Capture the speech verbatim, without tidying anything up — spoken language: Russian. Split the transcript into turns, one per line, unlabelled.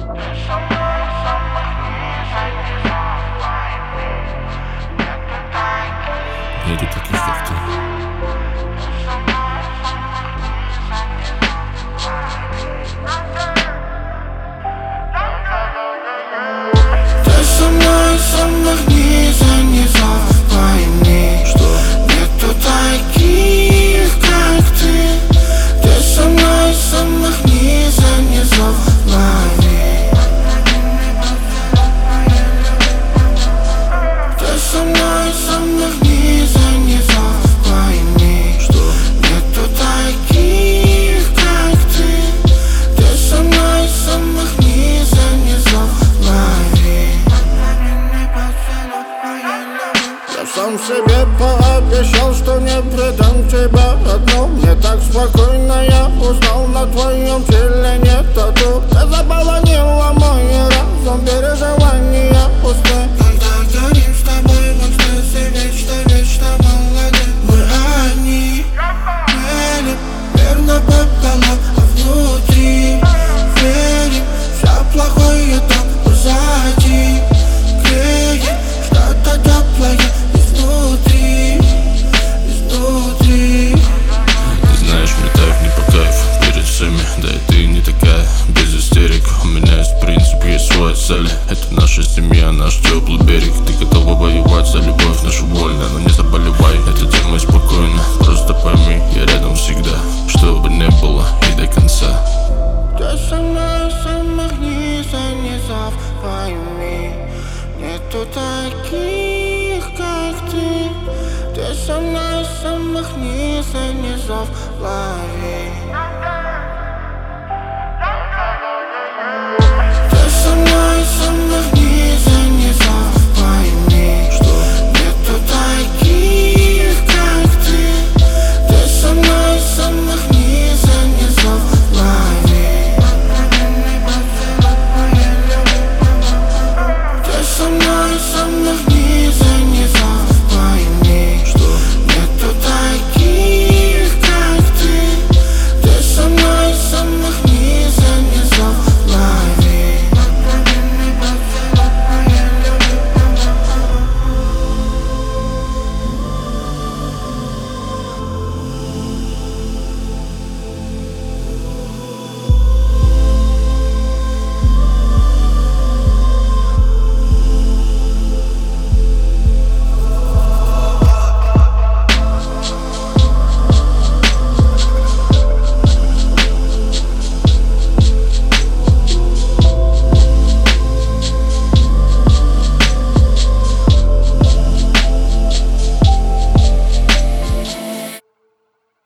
Нету таких, как ты.
Ты со мной с самых низов, низов, пойми, что нету таких, как ты. Ты со мной с самых низов, низов, пойми. Ты со мной с самых низов, низов, пойми, что нету таких, как ты. Ты со мной с самых низов, низов, пойми. Я сам себе пообещал, что не предам тебя одну. Мне так спокойно, я узнал, на твоем теле нет тату. Ты заполонила мой разум, переживания пусты. Когда горим с тобой в экстазе, вечно, вечно молоды. Мы одни, верим, верно пополам, а внутри верим, все плохое там позади. Греет что-то теплое изнутри, изнутри.
Ты знаешь, мне так не по кайфу перед всеми, да и ты не такая, без истерик. У меня есть принцип, есть свой цель. Это наша семья, наш теплый берег. Ты готова воевать за любовь нашу вольно, но не заболевай, это тема спокойно. Просто пойми, я рядом всегда.